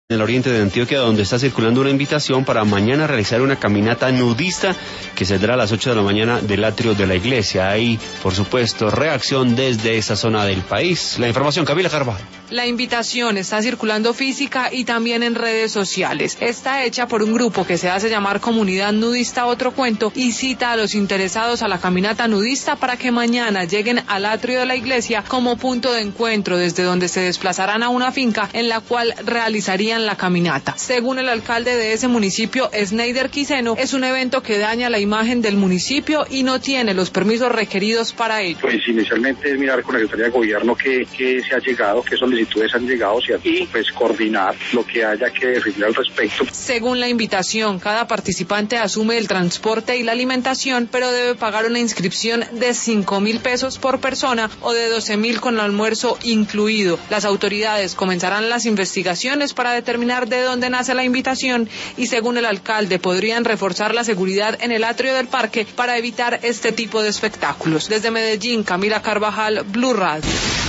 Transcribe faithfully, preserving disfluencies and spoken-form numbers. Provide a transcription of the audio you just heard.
En el oriente de Antioquia, donde está circulando una invitación para mañana realizar una caminata nudista que saldrá a las ocho de la mañana del atrio de la iglesia. Hay, por supuesto, reacción desde esa zona del país. La información, Camila Carvajal. La invitación está circulando física y también en redes sociales. Está hecha por un grupo que se hace llamar Comunidad Nudista Otro Cuento y cita a los interesados a la caminata nudista para que mañana lleguen al atrio de la iglesia como punto de encuentro, desde donde se desplazarán a una finca en la cual realizarían la caminata. Según el alcalde de ese municipio, Sneider Quiseno, es un evento que daña la imagen del municipio y no tiene los permisos requeridos para ello. Pues inicialmente es mirar con la Secretaría de Gobierno que, que se ha llegado, qué solicitudes han llegado, y pues coordinar lo que haya que definir al respecto. Según la invitación, cada participante asume el transporte y la alimentación, pero debe pagar una inscripción de cinco mil pesos por persona o de doce mil con el almuerzo incluido. Las autoridades comenzarán las investigaciones para determinar de dónde nace la invitación y, según el alcalde, podrían reforzar la seguridad en el atrio del parque para evitar este tipo de espectáculos. Desde Medellín, Camila Carvajal, Blue Radio.